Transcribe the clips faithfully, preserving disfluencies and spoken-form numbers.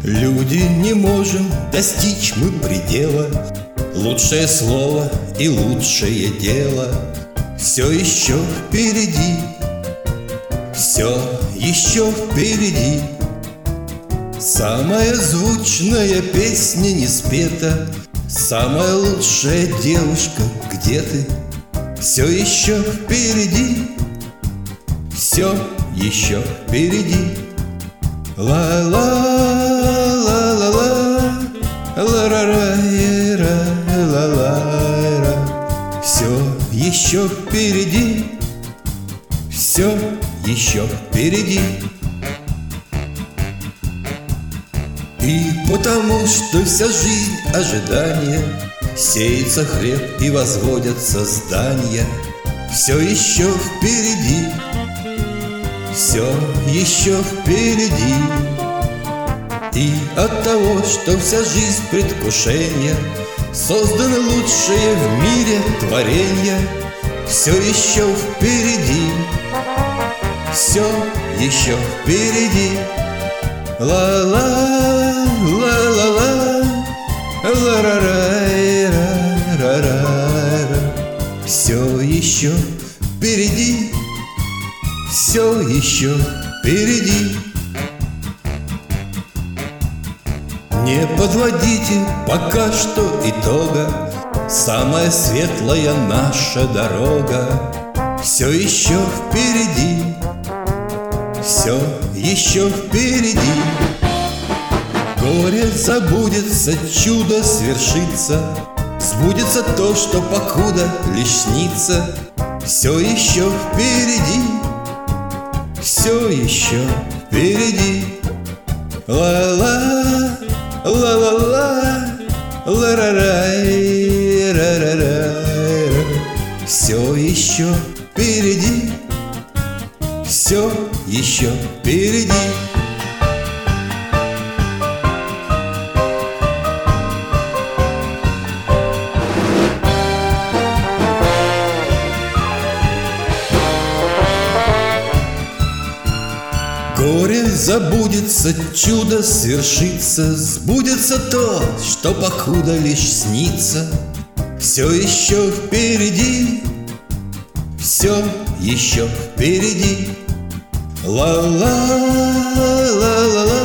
Люди, не можем достичь мы предела. Лучшее слово и лучшее дело все еще впереди, все еще впереди. Самая звучная песня не спета, самая лучшая девушка, где ты? Все еще впереди, все еще впереди. Ла-ла-ла-ла-ла, ла-ра-ра-ра-ла-ла-ра. Все еще впереди, все еще впереди. И потому что вся жизнь ожидания, сеется хлеб и возводятся здания. Все еще впереди, все еще впереди. И от того, что вся жизнь предвкушения, созданы лучшие в мире творения. Все еще впереди, все еще впереди. Ла-ла, ла-ла-ла, ла-ра-ра-ра-ра-ра. Все еще впереди, все еще впереди. Не подводите пока что итога, самая светлая наша дорога все еще впереди, все еще впереди. Горе забудется, чудо свершится, сбудется то, что покуда лишь снится. Все еще впереди, все еще впереди. Ла-ла, ла-ла-ла, ла-ра-ра-ра-ра-ра. Все еще впереди, все еще впереди. Горе забудется, чудо свершится, сбудется то, что покуда лишь снится. Все еще впереди, все еще впереди. Ла-ла-ла-ла-ла,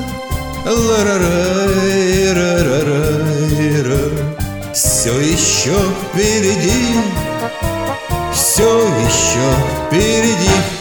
ла-ра-ра-ра-ра-ра. Все еще впереди, все еще впереди.